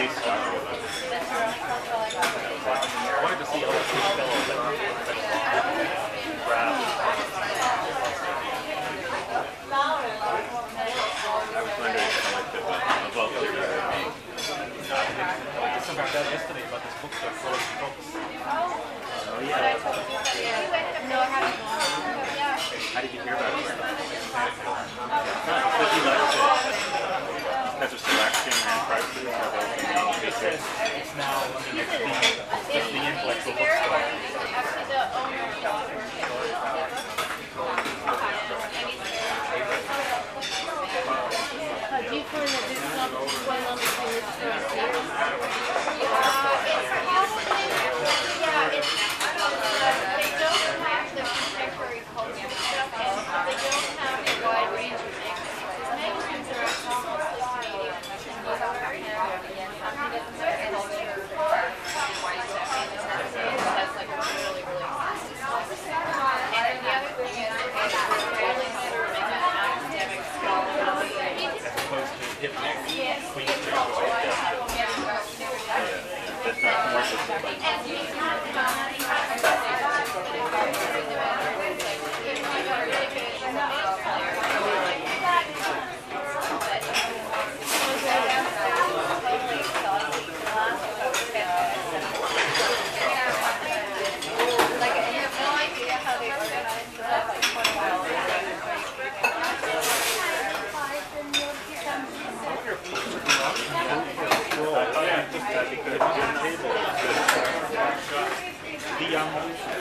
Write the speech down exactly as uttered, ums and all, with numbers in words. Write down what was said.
police stuff. I wanted to see all the fellows that grab. I was wondering if I liked it, but well, clearly I just found out yesterday about this bookstore full of books. Oh yeah. No, I haven't. How did you hear about it? Because he likes it. Because of selection and prices. It says it's now the, it's the intellectual bookstore. Actually, the owner is daughter. Do you find that this stuff is going on between the stores here? Yeah, it's probably, yeah, it's, they don't have the contemporary culture stuff, and they don't have a wide range of magazines. Magazines are mostly Canadian, and those are very Canadian. Culture, that's like really, really classic stuff. And then the other thing is, it's really serving an academic scholarly. Yes, it's cultural. That's not commercial stuff. The young